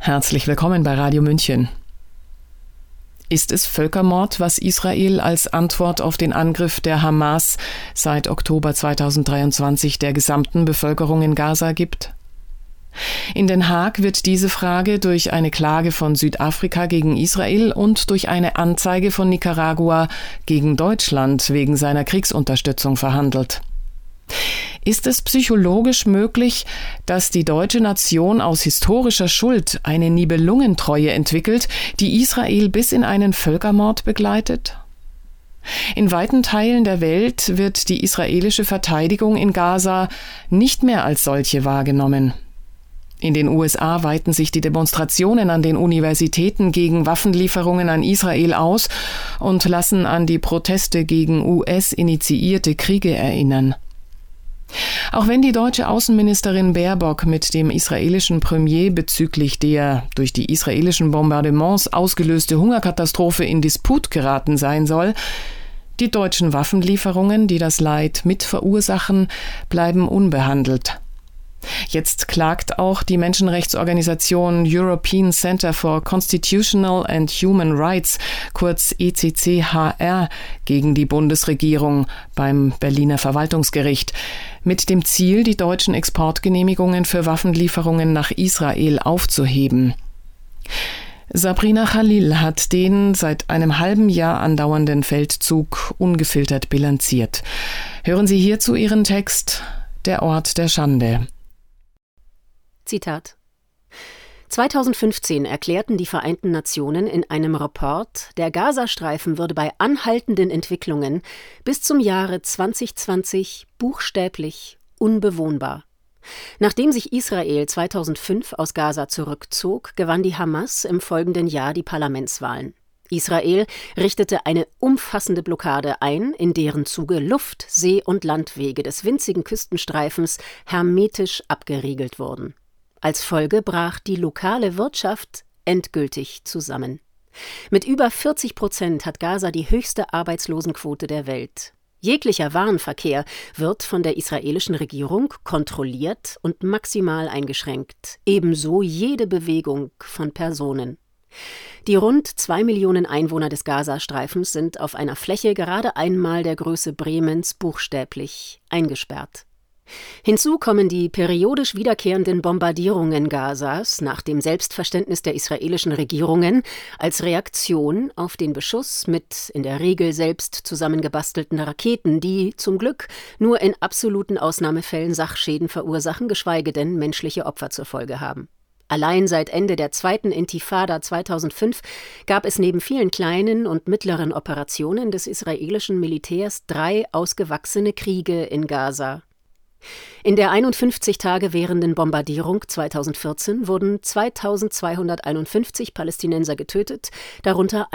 Herzlich willkommen bei Radio München. Ist es Völkermord, was Israel als Antwort auf den Angriff der Hamas seit Oktober 2023 der gesamten Bevölkerung in Gaza gibt? In Den Haag wird diese Frage durch eine Klage von Südafrika gegen Israel und durch eine Anzeige von Nicaragua gegen Deutschland wegen seiner Kriegsunterstützung verhandelt. Ist es psychologisch möglich, dass die deutsche Nation aus historischer Schuld eine Nibelungentreue entwickelt, die Israel bis in einen Völkermord begleitet? In weiten Teilen der Welt wird die israelische Verteidigung in Gaza nicht mehr als solche wahrgenommen. In den USA weiten sich die Demonstrationen an den Universitäten gegen Waffenlieferungen an Israel aus und lassen an die Proteste gegen US-initiierte Kriege erinnern. Auch wenn die deutsche Außenministerin Baerbock mit dem israelischen Premier bezüglich der durch die israelischen Bombardements ausgelöste Hungerkatastrophe in Disput geraten sein soll, die deutschen Waffenlieferungen, die das Leid mit verursachen, bleiben unbehandelt. Jetzt klagt auch die Menschenrechtsorganisation European Center for Constitutional and Human Rights, kurz ECCHR, gegen die Bundesregierung beim Berliner Verwaltungsgericht, mit dem Ziel, die deutschen Exportgenehmigungen für Waffenlieferungen nach Israel aufzuheben. Sabrina Khalil hat den seit einem halben Jahr andauernden Feldzug ungefiltert bilanziert. Hören Sie hierzu ihren Text »Der Ort der Schande«. Zitat: 2015 erklärten die Vereinten Nationen in einem Report, der Gazastreifen würde bei anhaltenden Entwicklungen bis zum Jahre 2020 buchstäblich unbewohnbar. Nachdem sich Israel 2005 aus Gaza zurückzog, gewann die Hamas im folgenden Jahr die Parlamentswahlen. Israel richtete eine umfassende Blockade ein, in deren Zuge Luft-, See- und Landwege des winzigen Küstenstreifens hermetisch abgeriegelt wurden. Als Folge brach die lokale Wirtschaft endgültig zusammen. Mit über 40% hat Gaza die höchste Arbeitslosenquote der Welt. Jeglicher Warenverkehr wird von der israelischen Regierung kontrolliert und maximal eingeschränkt, ebenso jede Bewegung von Personen. Die rund 2 Millionen Einwohner des Gazastreifens sind auf einer Fläche gerade einmal der Größe Bremens buchstäblich eingesperrt. Hinzu kommen die periodisch wiederkehrenden Bombardierungen Gazas nach dem Selbstverständnis der israelischen Regierungen als Reaktion auf den Beschuss mit in der Regel selbst zusammengebastelten Raketen, die zum Glück nur in absoluten Ausnahmefällen Sachschäden verursachen, geschweige denn menschliche Opfer zur Folge haben. Allein seit Ende der zweiten Intifada 2005 gab es neben vielen kleinen und mittleren Operationen des israelischen Militärs 3 ausgewachsene Kriege in Gaza. In der 51 Tage währenden Bombardierung 2014 wurden 2.251 Palästinenser getötet, darunter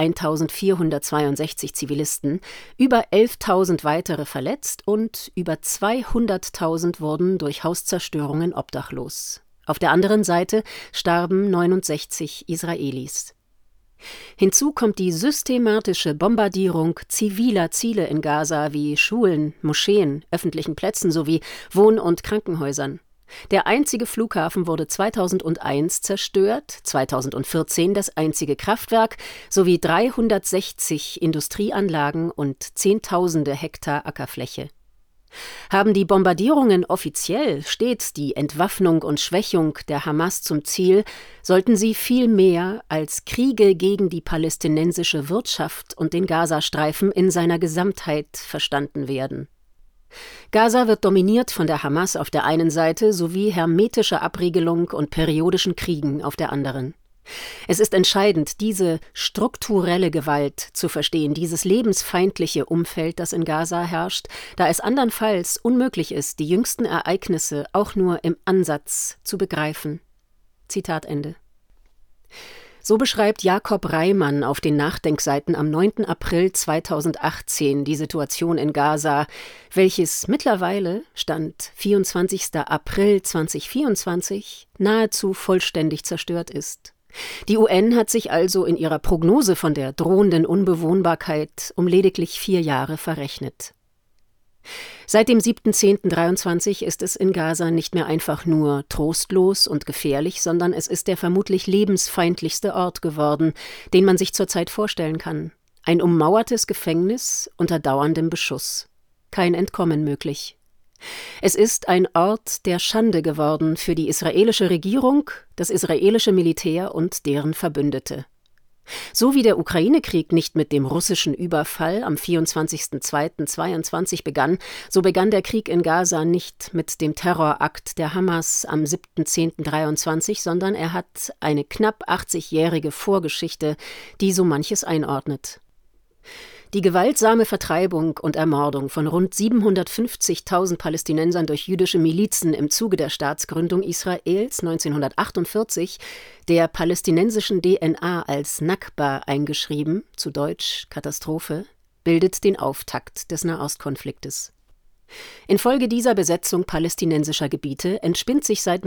1.462 Zivilisten, über 11.000 weitere verletzt und über 200.000 wurden durch Hauszerstörungen obdachlos. Auf der anderen Seite starben 69 Israelis. Hinzu kommt die systematische Bombardierung ziviler Ziele in Gaza wie Schulen, Moscheen, öffentlichen Plätzen sowie Wohn- und Krankenhäusern. Der einzige Flughafen wurde 2001 zerstört, 2014 das einzige Kraftwerk sowie 360 Industrieanlagen und Zehntausende Hektar Ackerfläche. Haben die Bombardierungen offiziell stets die Entwaffnung und Schwächung der Hamas zum Ziel, sollten sie viel mehr als Kriege gegen die palästinensische Wirtschaft und den Gazastreifen in seiner Gesamtheit verstanden werden. Gaza wird dominiert von der Hamas auf der einen Seite sowie hermetischer Abriegelung und periodischen Kriegen auf der anderen. Es ist entscheidend, diese strukturelle Gewalt zu verstehen, dieses lebensfeindliche Umfeld, das in Gaza herrscht, da es andernfalls unmöglich ist, die jüngsten Ereignisse auch nur im Ansatz zu begreifen. Zitat Ende. So beschreibt Jakob Reimann auf den Nachdenkseiten am 9. April 2018 die Situation in Gaza, welches mittlerweile, Stand 24. April 2024, nahezu vollständig zerstört ist. Die UN hat sich also in ihrer Prognose von der drohenden Unbewohnbarkeit um lediglich 4 Jahre verrechnet. Seit dem 7.10.23 ist es in Gaza nicht mehr einfach nur trostlos und gefährlich, sondern es ist der vermutlich lebensfeindlichste Ort geworden, den man sich zurzeit vorstellen kann. Ein ummauertes Gefängnis unter dauerndem Beschuss. Kein Entkommen möglich. Es ist ein Ort der Schande geworden für die israelische Regierung, das israelische Militär und deren Verbündete. So wie der Ukraine-Krieg nicht mit dem russischen Überfall am 24.02.22 begann, so begann der Krieg in Gaza nicht mit dem Terrorakt der Hamas am 7.10.23, sondern er hat eine knapp 80-jährige Vorgeschichte, die so manches einordnet. Die gewaltsame Vertreibung und Ermordung von rund 750.000 Palästinensern durch jüdische Milizen im Zuge der Staatsgründung Israels 1948, der palästinensischen DNA als Nakba eingeschrieben, zu Deutsch Katastrophe, bildet den Auftakt des Nahostkonfliktes. Infolge dieser Besetzung palästinensischer Gebiete entspinnt sich seit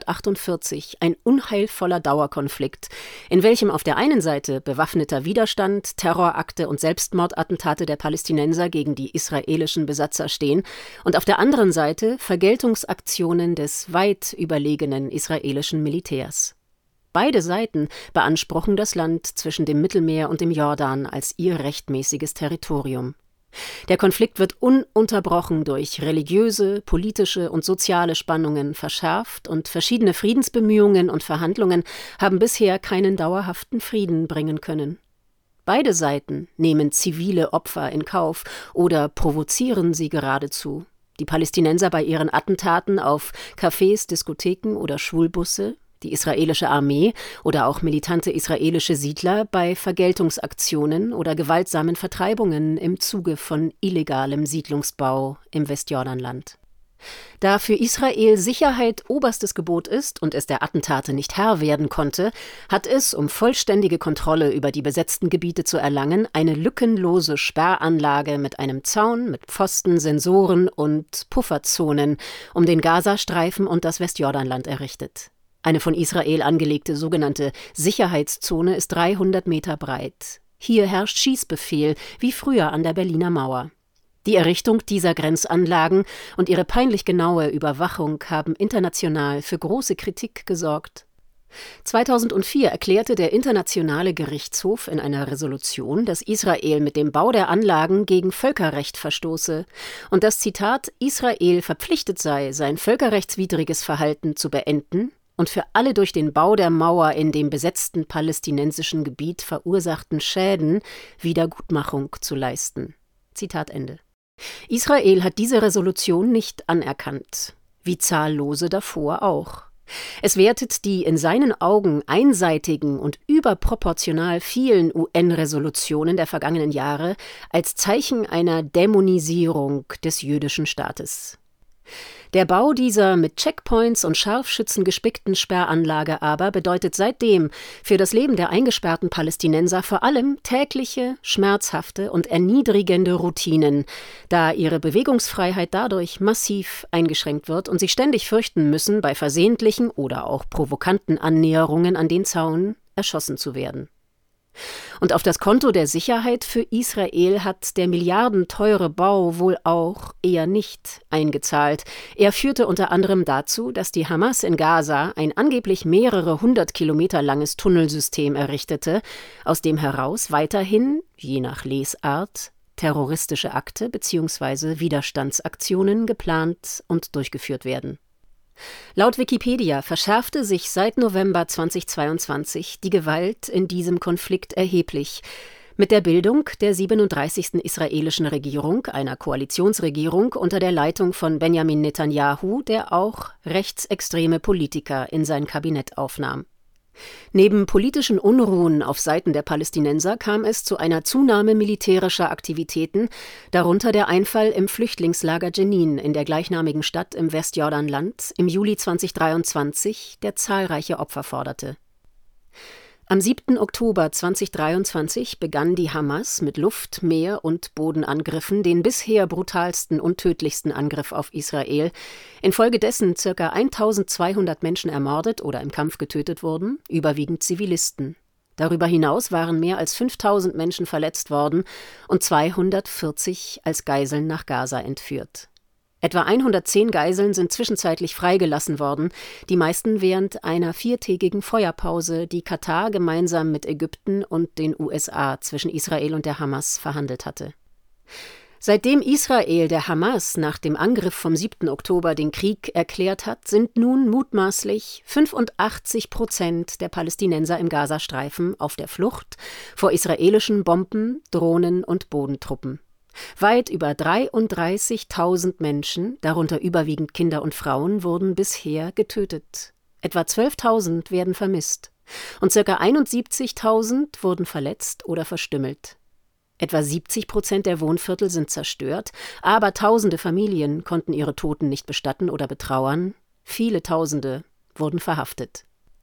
1948 ein unheilvoller Dauerkonflikt, in welchem auf der einen Seite bewaffneter Widerstand, Terrorakte und Selbstmordattentate der Palästinenser gegen die israelischen Besatzer stehen und auf der anderen Seite Vergeltungsaktionen des weit überlegenen israelischen Militärs. Beide Seiten beanspruchen das Land zwischen dem Mittelmeer und dem Jordan als ihr rechtmäßiges Territorium. Der Konflikt wird ununterbrochen durch religiöse, politische und soziale Spannungen verschärft und verschiedene Friedensbemühungen und Verhandlungen haben bisher keinen dauerhaften Frieden bringen können. Beide Seiten nehmen zivile Opfer in Kauf oder provozieren sie geradezu. Die Palästinenser bei ihren Attentaten auf Cafés, Diskotheken oder Schwulbusse, die israelische Armee oder auch militante israelische Siedler bei Vergeltungsaktionen oder gewaltsamen Vertreibungen im Zuge von illegalem Siedlungsbau im Westjordanland. Da für Israel Sicherheit oberstes Gebot ist und es der Attentate nicht Herr werden konnte, hat es, um vollständige Kontrolle über die besetzten Gebiete zu erlangen, eine lückenlose Sperranlage mit einem Zaun, mit Pfosten, Sensoren und Pufferzonen um den Gazastreifen und das Westjordanland errichtet. Eine von Israel angelegte sogenannte Sicherheitszone ist 300 Meter breit. Hier herrscht Schießbefehl, wie früher an der Berliner Mauer. Die Errichtung dieser Grenzanlagen und ihre peinlich genaue Überwachung haben international für große Kritik gesorgt. 2004 erklärte der Internationale Gerichtshof in einer Resolution, dass Israel mit dem Bau der Anlagen gegen Völkerrecht verstoße und dass, Zitat, Israel verpflichtet sei, sein völkerrechtswidriges Verhalten zu beenden und für alle durch den Bau der Mauer in dem besetzten palästinensischen Gebiet verursachten Schäden Wiedergutmachung zu leisten. Zitat Ende. Israel hat diese Resolution nicht anerkannt, wie zahllose davor auch. Es wertet die in seinen Augen einseitigen und überproportional vielen UN-Resolutionen der vergangenen Jahre als Zeichen einer Dämonisierung des jüdischen Staates. Der Bau dieser mit Checkpoints und Scharfschützen gespickten Sperranlage aber bedeutet seitdem für das Leben der eingesperrten Palästinenser vor allem tägliche, schmerzhafte und erniedrigende Routinen, da ihre Bewegungsfreiheit dadurch massiv eingeschränkt wird und sie ständig fürchten müssen, bei versehentlichen oder auch provokanten Annäherungen an den Zaun erschossen zu werden. Und auf das Konto der Sicherheit für Israel hat der milliardenteure Bau wohl auch eher nicht eingezahlt. Er führte unter anderem dazu, dass die Hamas in Gaza ein angeblich mehrere 100 Kilometer langes Tunnelsystem errichtete, aus dem heraus weiterhin, je nach Lesart, terroristische Akte bzw. Widerstandsaktionen geplant und durchgeführt werden. Laut Wikipedia verschärfte sich seit November 2022 die Gewalt in diesem Konflikt erheblich. Mit der Bildung der 37. israelischen Regierung, einer Koalitionsregierung unter der Leitung von Benjamin Netanyahu, der auch rechtsextreme Politiker in sein Kabinett aufnahm. Neben politischen Unruhen auf Seiten der Palästinenser kam es zu einer Zunahme militärischer Aktivitäten, darunter der Einfall im Flüchtlingslager Jenin in der gleichnamigen Stadt im Westjordanland im Juli 2023, der zahlreiche Opfer forderte. Am 7. Oktober 2023 begann die Hamas mit Luft-, Meer- und Bodenangriffen den bisher brutalsten und tödlichsten Angriff auf Israel, infolgedessen ca. 1200 Menschen ermordet oder im Kampf getötet wurden, überwiegend Zivilisten. Darüber hinaus waren mehr als 5.000 Menschen verletzt worden und 240 als Geiseln nach Gaza entführt. Etwa 110 Geiseln sind zwischenzeitlich freigelassen worden, die meisten während einer 4-tägigen Feuerpause, die Katar gemeinsam mit Ägypten und den USA zwischen Israel und der Hamas verhandelt hatte. Seitdem Israel der Hamas nach dem Angriff vom 7. Oktober den Krieg erklärt hat, sind nun mutmaßlich 85% der Palästinenser im Gazastreifen auf der Flucht vor israelischen Bomben, Drohnen und Bodentruppen. Weit über 33.000 Menschen, darunter überwiegend Kinder und Frauen, wurden bisher getötet. Etwa 12.000 werden vermisst und ca. 71.000 wurden verletzt oder verstümmelt. Etwa 70% der Wohnviertel sind zerstört, aber tausende Familien konnten ihre Toten nicht bestatten oder betrauern. Viele Tausende wurden verhaftet.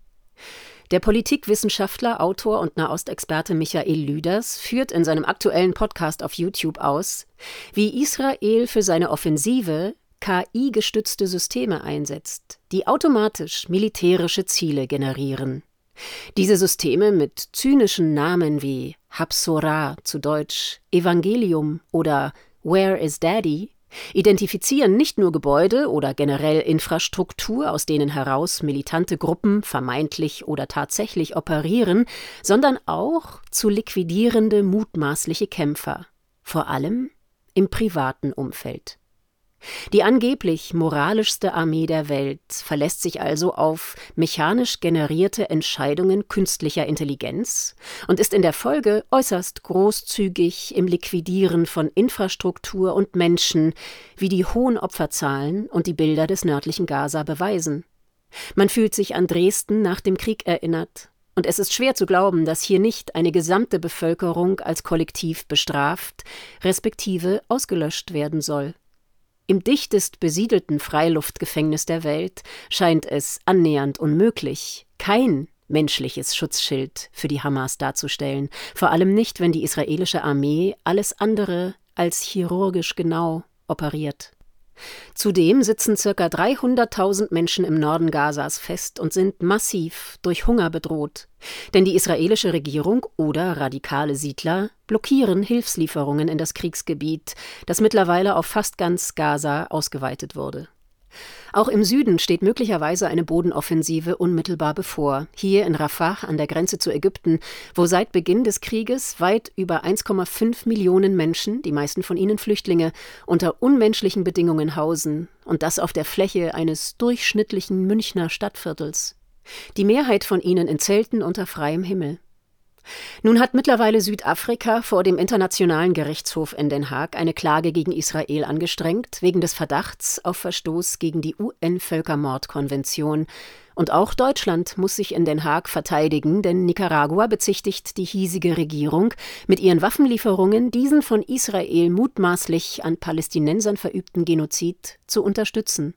Der Politikwissenschaftler, Autor und Nahostexperte Michael Lüders führt in seinem aktuellen Podcast auf YouTube aus, wie Israel für seine Offensive KI-gestützte Systeme einsetzt, die automatisch militärische Ziele generieren. Diese Systeme mit zynischen Namen wie Habsorah, zu Deutsch Evangelium oder Where is Daddy, identifizieren nicht nur Gebäude oder generell Infrastruktur, aus denen heraus militante Gruppen vermeintlich oder tatsächlich operieren, sondern auch zu liquidierende mutmaßliche Kämpfer, vor allem im privaten Umfeld. Die angeblich moralischste Armee der Welt verlässt sich also auf mechanisch generierte Entscheidungen künstlicher Intelligenz und ist in der Folge äußerst großzügig im Liquidieren von Infrastruktur und Menschen, wie die hohen Opferzahlen und die Bilder des nördlichen Gaza beweisen. Man fühlt sich an Dresden nach dem Krieg erinnert, und es ist schwer zu glauben, dass hier nicht eine gesamte Bevölkerung als Kollektiv bestraft, respektive ausgelöscht werden soll. Im dichtest besiedelten Freiluftgefängnis der Welt scheint es annähernd unmöglich, kein menschliches Schutzschild für die Hamas darzustellen, vor allem nicht, wenn die israelische Armee alles andere als chirurgisch genau operiert. Zudem sitzen ca. 300.000 Menschen im Norden Gazas fest und sind massiv durch Hunger bedroht. Denn die israelische Regierung oder radikale Siedler blockieren Hilfslieferungen in das Kriegsgebiet, das mittlerweile auf fast ganz Gaza ausgeweitet wurde. Auch im Süden steht möglicherweise eine Bodenoffensive unmittelbar bevor, hier in Rafah an der Grenze zu Ägypten, wo seit Beginn des Krieges weit über 1,5 Millionen Menschen, die meisten von ihnen Flüchtlinge, unter unmenschlichen Bedingungen hausen, und das auf der Fläche eines durchschnittlichen Münchner Stadtviertels. Die Mehrheit von ihnen in Zelten unter freiem Himmel. Nun hat mittlerweile Südafrika vor dem Internationalen Gerichtshof in Den Haag eine Klage gegen Israel angestrengt, wegen des Verdachts auf Verstoß gegen die UN-Völkermordkonvention. Und auch Deutschland muss sich in Den Haag verteidigen, denn Nicaragua bezichtigt die hiesige Regierung, mit ihren Waffenlieferungen diesen von Israel mutmaßlich an Palästinensern verübten Genozid zu unterstützen.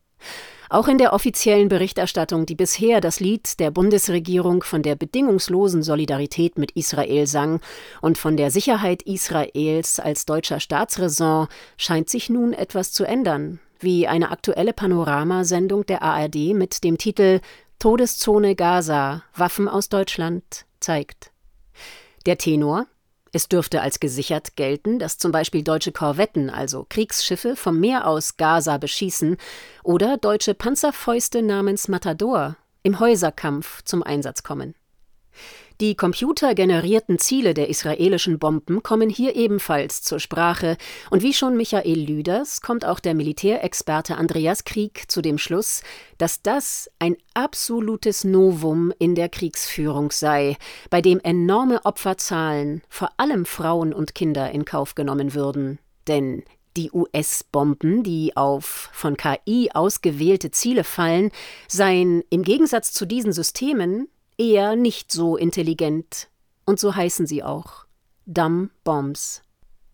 Auch in der offiziellen Berichterstattung, die bisher das Lied der Bundesregierung von der bedingungslosen Solidarität mit Israel sang und von der Sicherheit Israels als deutscher Staatsräson, scheint sich nun etwas zu ändern, wie eine aktuelle Panoramasendung der ARD mit dem Titel »Todeszone Gaza – Waffen aus Deutschland« zeigt. Der Tenor: Es dürfte als gesichert gelten, dass zum Beispiel deutsche Korvetten, also Kriegsschiffe, vom Meer aus Gaza beschießen oder deutsche Panzerfäuste namens Matador im Häuserkampf zum Einsatz kommen. Die computergenerierten Ziele der israelischen Bomben kommen hier ebenfalls zur Sprache, und wie schon Michael Lüders kommt auch der Militärexperte Andreas Krieg zu dem Schluss, dass das ein absolutes Novum in der Kriegsführung sei, bei dem enorme Opferzahlen, vor allem Frauen und Kinder, in Kauf genommen würden. Denn die US-Bomben, die auf von KI ausgewählte Ziele fallen, seien im Gegensatz zu diesen Systemen eher nicht so intelligent. Und so heißen sie auch: Dumb Bombs.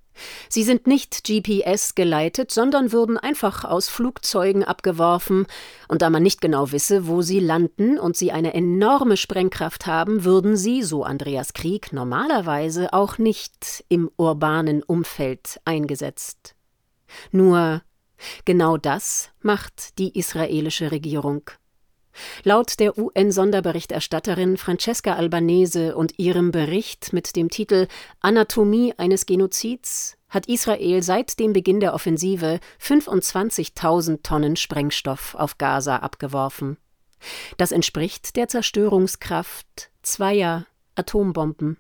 Sie sind nicht GPS-geleitet, sondern würden einfach aus Flugzeugen abgeworfen. Und da man nicht genau wisse, wo sie landen und sie eine enorme Sprengkraft haben, würden sie, so Andreas Krieg, normalerweise auch nicht im urbanen Umfeld eingesetzt. Nur genau das macht die israelische Regierung. Laut der UN-Sonderberichterstatterin Francesca Albanese und ihrem Bericht mit dem Titel »Anatomie eines Genozids« hat Israel seit dem Beginn der Offensive 25.000 Tonnen Sprengstoff auf Gaza abgeworfen. Das entspricht der Zerstörungskraft 2 Atombomben.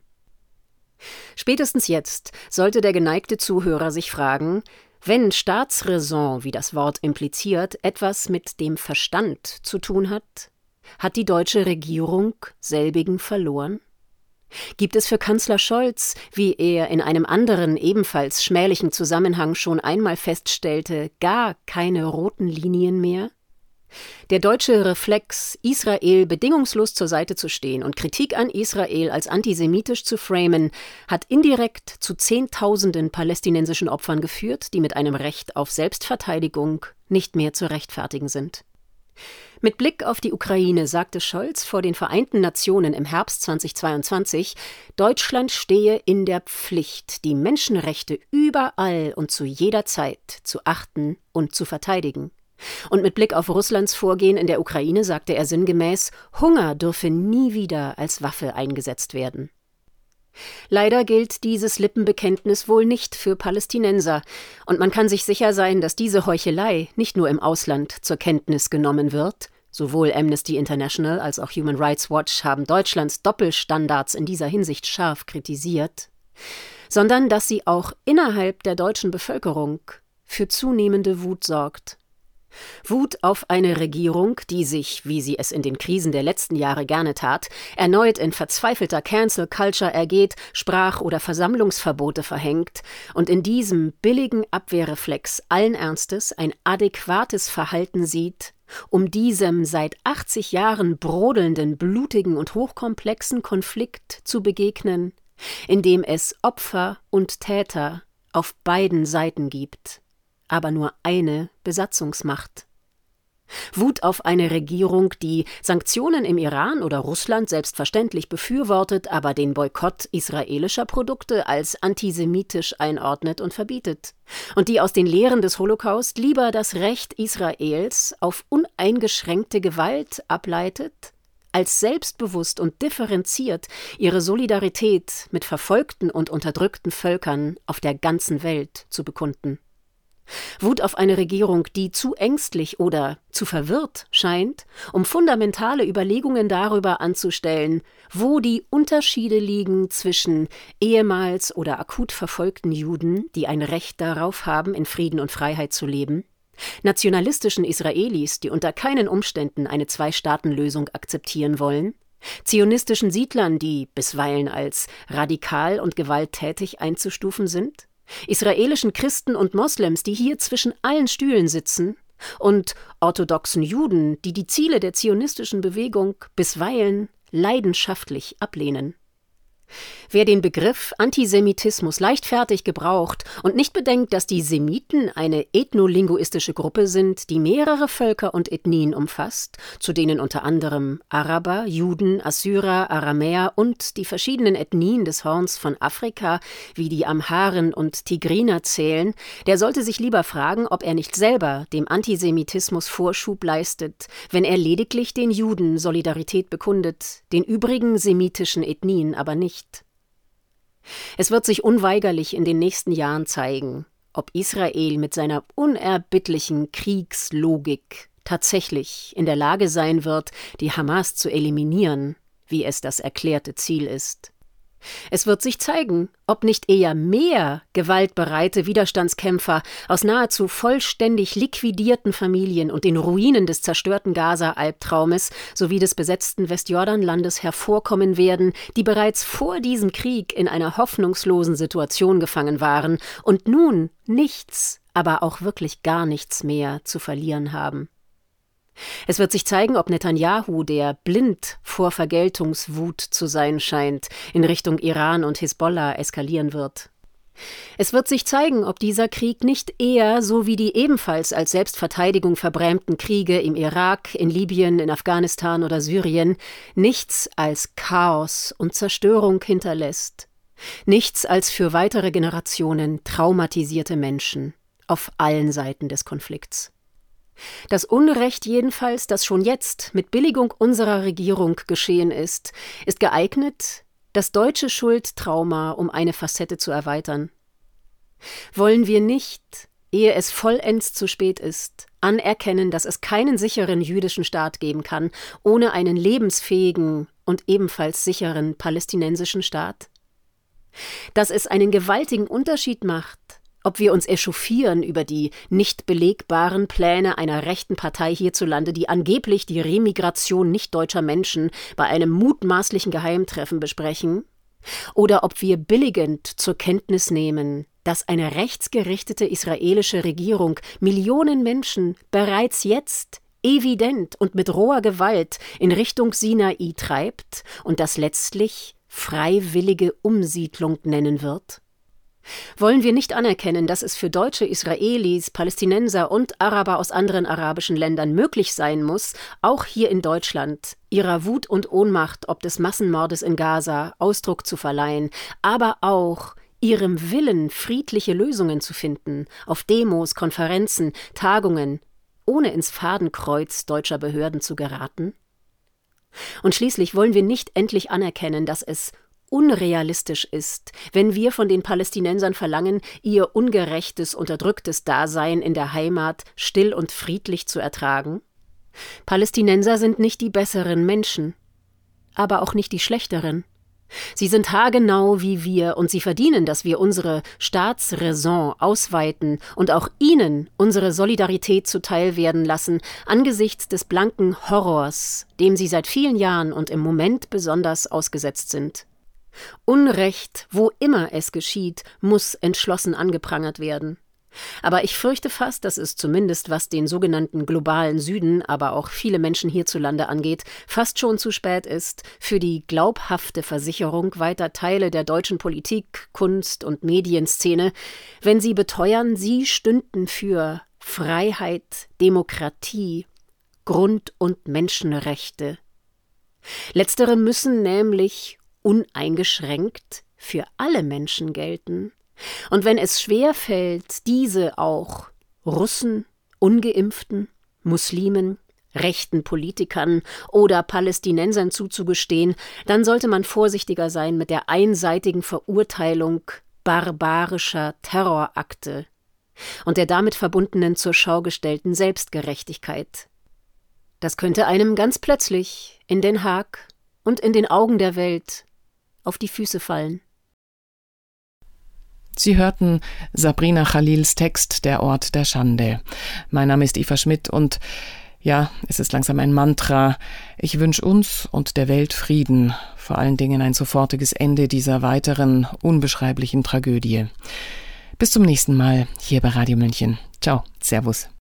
Spätestens jetzt sollte der geneigte Zuhörer sich fragen, wenn Staatsräson, wie das Wort impliziert, etwas mit dem Verstand zu tun hat, hat die deutsche Regierung selbigen verloren? Gibt es für Kanzler Scholz, wie er in einem anderen, ebenfalls schmählichen Zusammenhang schon einmal feststellte, gar keine roten Linien mehr? Der deutsche Reflex, Israel bedingungslos zur Seite zu stehen und Kritik an Israel als antisemitisch zu framen, hat indirekt zu Zehntausenden palästinensischen Opfern geführt, die mit einem Recht auf Selbstverteidigung nicht mehr zu rechtfertigen sind. Mit Blick auf die Ukraine sagte Scholz vor den Vereinten Nationen im Herbst 2022, Deutschland stehe in der Pflicht, die Menschenrechte überall und zu jeder Zeit zu achten und zu verteidigen. Und mit Blick auf Russlands Vorgehen in der Ukraine sagte er sinngemäß, Hunger dürfe nie wieder als Waffe eingesetzt werden. Leider gilt dieses Lippenbekenntnis wohl nicht für Palästinenser, und man kann sich sicher sein, dass diese Heuchelei nicht nur im Ausland zur Kenntnis genommen wird, sowohl Amnesty International als auch Human Rights Watch haben Deutschlands Doppelstandards in dieser Hinsicht scharf kritisiert, sondern dass sie auch innerhalb der deutschen Bevölkerung für zunehmende Wut sorgt. Wut auf eine Regierung, die sich, wie sie es in den Krisen der letzten Jahre gerne tat, erneut in verzweifelter Cancel Culture ergeht, Sprach- oder Versammlungsverbote verhängt und in diesem billigen Abwehrreflex allen Ernstes ein adäquates Verhalten sieht, um diesem seit 80 Jahren brodelnden, blutigen und hochkomplexen Konflikt zu begegnen, in dem es Opfer und Täter auf beiden Seiten gibt, aber nur eine Besatzungsmacht. Wut auf eine Regierung, die Sanktionen im Iran oder Russland selbstverständlich befürwortet, aber den Boykott israelischer Produkte als antisemitisch einordnet und verbietet. Und die aus den Lehren des Holocaust lieber das Recht Israels auf uneingeschränkte Gewalt ableitet, als selbstbewusst und differenziert ihre Solidarität mit verfolgten und unterdrückten Völkern auf der ganzen Welt zu bekunden. Wut auf eine Regierung, die zu ängstlich oder zu verwirrt scheint, um fundamentale Überlegungen darüber anzustellen, wo die Unterschiede liegen zwischen ehemals oder akut verfolgten Juden, die ein Recht darauf haben, in Frieden und Freiheit zu leben, nationalistischen Israelis, die unter keinen Umständen eine Zwei-Staaten-Lösung akzeptieren wollen, zionistischen Siedlern, die bisweilen als radikal und gewalttätig einzustufen sind, israelischen Christen und Moslems, die hier zwischen allen Stühlen sitzen, und orthodoxen Juden, die die Ziele der zionistischen Bewegung bisweilen leidenschaftlich ablehnen. Wer den Begriff Antisemitismus leichtfertig gebraucht und nicht bedenkt, dass die Semiten eine ethnolinguistische Gruppe sind, die mehrere Völker und Ethnien umfasst, zu denen unter anderem Araber, Juden, Assyrer, Aramäer und die verschiedenen Ethnien des Horns von Afrika wie die Amharen und Tigriner zählen, der sollte sich lieber fragen, ob er nicht selber dem Antisemitismus Vorschub leistet, wenn er lediglich den Juden Solidarität bekundet, den übrigen semitischen Ethnien aber nicht. Es wird sich unweigerlich in den nächsten Jahren zeigen, ob Israel mit seiner unerbittlichen Kriegslogik tatsächlich in der Lage sein wird, die Hamas zu eliminieren, wie es das erklärte Ziel ist. Es wird sich zeigen, ob nicht eher mehr gewaltbereite Widerstandskämpfer aus nahezu vollständig liquidierten Familien und den Ruinen des zerstörten Gaza-Albtraumes sowie des besetzten Westjordanlandes hervorkommen werden, die bereits vor diesem Krieg in einer hoffnungslosen Situation gefangen waren und nun nichts, aber auch wirklich gar nichts mehr zu verlieren haben. Es wird sich zeigen, ob Netanyahu, der blind vor Vergeltungswut zu sein scheint, in Richtung Iran und Hisbollah eskalieren wird. Es wird sich zeigen, ob dieser Krieg nicht eher, so wie die ebenfalls als Selbstverteidigung verbrämten Kriege im Irak, in Libyen, in Afghanistan oder Syrien, nichts als Chaos und Zerstörung hinterlässt. Nichts als für weitere Generationen traumatisierte Menschen auf allen Seiten des Konflikts. Das Unrecht jedenfalls, das schon jetzt mit Billigung unserer Regierung geschehen ist geeignet, das deutsche Schuldtrauma um eine Facette zu erweitern. Wollen wir nicht, ehe es vollends zu spät ist, anerkennen, dass es keinen sicheren jüdischen Staat geben kann, ohne einen lebensfähigen und ebenfalls sicheren palästinensischen Staat? Dass es einen gewaltigen Unterschied macht, ob wir uns echauffieren über die nicht belegbaren Pläne einer rechten Partei hierzulande, die angeblich die Remigration nicht-deutscher Menschen bei einem mutmaßlichen Geheimtreffen besprechen, oder ob wir billigend zur Kenntnis nehmen, dass eine rechtsgerichtete israelische Regierung Millionen Menschen bereits jetzt evident und mit roher Gewalt in Richtung Sinai treibt und das letztlich freiwillige Umsiedlung nennen wird? Wollen wir nicht anerkennen, dass es für Deutsche, Israelis, Palästinenser und Araber aus anderen arabischen Ländern möglich sein muss, auch hier in Deutschland ihrer Wut und Ohnmacht ob des Massenmordes in Gaza Ausdruck zu verleihen, aber auch ihrem Willen, friedliche Lösungen zu finden, auf Demos, Konferenzen, Tagungen, ohne ins Fadenkreuz deutscher Behörden zu geraten? Und schließlich wollen wir nicht endlich anerkennen, dass es unrealistisch ist, wenn wir von den Palästinensern verlangen, ihr ungerechtes, unterdrücktes Dasein in der Heimat still und friedlich zu ertragen? Palästinenser sind nicht die besseren Menschen, aber auch nicht die schlechteren. Sie sind haargenau wie wir und sie verdienen, dass wir unsere Staatsräson ausweiten und auch ihnen unsere Solidarität zuteil werden lassen angesichts des blanken Horrors, dem sie seit vielen Jahren und im Moment besonders ausgesetzt sind. Unrecht, wo immer es geschieht, muss entschlossen angeprangert werden. Aber ich fürchte fast, dass es zumindest, was den sogenannten globalen Süden, aber auch viele Menschen hierzulande angeht, fast schon zu spät ist für die glaubhafte Versicherung weiter Teile der deutschen Politik, Kunst- und Medienszene, wenn sie beteuern, sie stünden für Freiheit, Demokratie, Grund- und Menschenrechte. Letztere müssen nämlich uneingeschränkt für alle Menschen gelten. Und wenn es schwerfällt, diese auch Russen, Ungeimpften, Muslimen, rechten Politikern oder Palästinensern zuzugestehen, dann sollte man vorsichtiger sein mit der einseitigen Verurteilung barbarischer Terrorakte und der damit verbundenen zur Schau gestellten Selbstgerechtigkeit. Das könnte einem ganz plötzlich in Den Haag und in den Augen der Welt auf die Füße fallen. Sie hörten Sabrina Khalils Text »Der Ort der Schande«. Mein Name ist Eva Schmidt und ja, es ist langsam ein Mantra. Ich wünsche uns und der Welt Frieden, vor allen Dingen ein sofortiges Ende dieser weiteren unbeschreiblichen Tragödie. Bis zum nächsten Mal hier bei Radio München. Ciao, Servus.